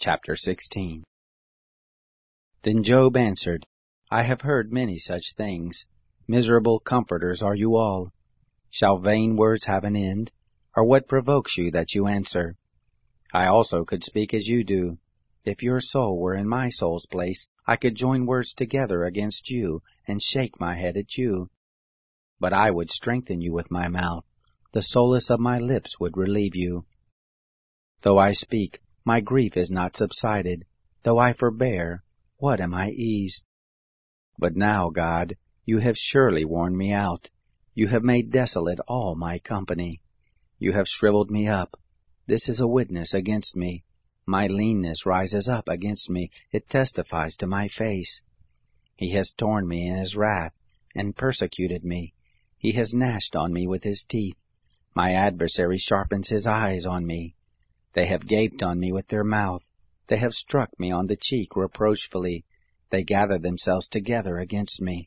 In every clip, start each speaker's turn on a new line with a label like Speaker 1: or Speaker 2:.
Speaker 1: Chapter 16. Then Job answered, I have heard many such things. Miserable comforters are you all. Shall vain words have an end? Or what provokes you that you answer? I also could speak as you do. If your soul were in my soul's place, I could join words together against you, and shake my head at you. But I would strengthen you with my mouth. The solace of my lips would relieve you. Though I speak, my grief is not subsided. Though I forbear, what am I eased? But now, God, you have surely worn me out. You have made desolate all my company. You have shriveled me up. This is a witness against me. My leanness rises up against me. It testifies to my face. He has torn me in his wrath, and persecuted me. He has gnashed on me with his teeth. My adversary sharpens his eyes on me. They have gaped on me with their mouth. They have struck me on the cheek reproachfully. They gather themselves together against me.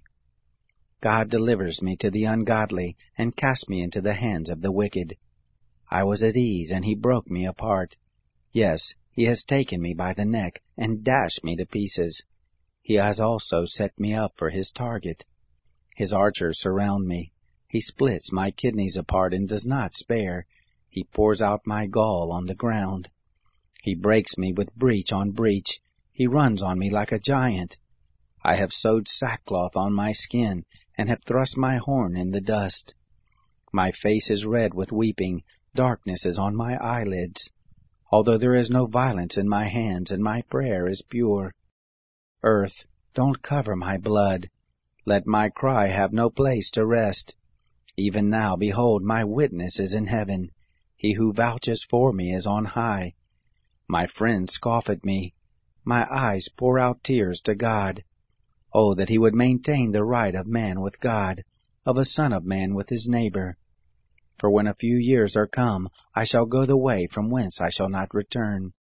Speaker 1: God delivers me to the ungodly, and casts me into the hands of the wicked. I was at ease, and he broke me apart. Yes, he has taken me by the neck, and dashed me to pieces. He has also set me up for his target. His archers surround me. He splits my kidneys apart and does not spare. He pours out my gall on the ground. He breaks me with breach on breach. He runs on me like a giant. I have sewed sackcloth on my skin, and have thrust my horn in the dust. My face is red with weeping. Darkness is on my eyelids. Although there is no violence in my hands, and my prayer is pure. Earth, don't cover my blood. Let my cry have no place to rest. Even now, behold, my witness is in heaven. He who vouches for me is on high. My friends scoff at me. My eyes pour out tears to God. Oh, that he would maintain the right of man with God, of a son of man with his neighbor. For when a few years are come, I shall go the way from whence I shall not return.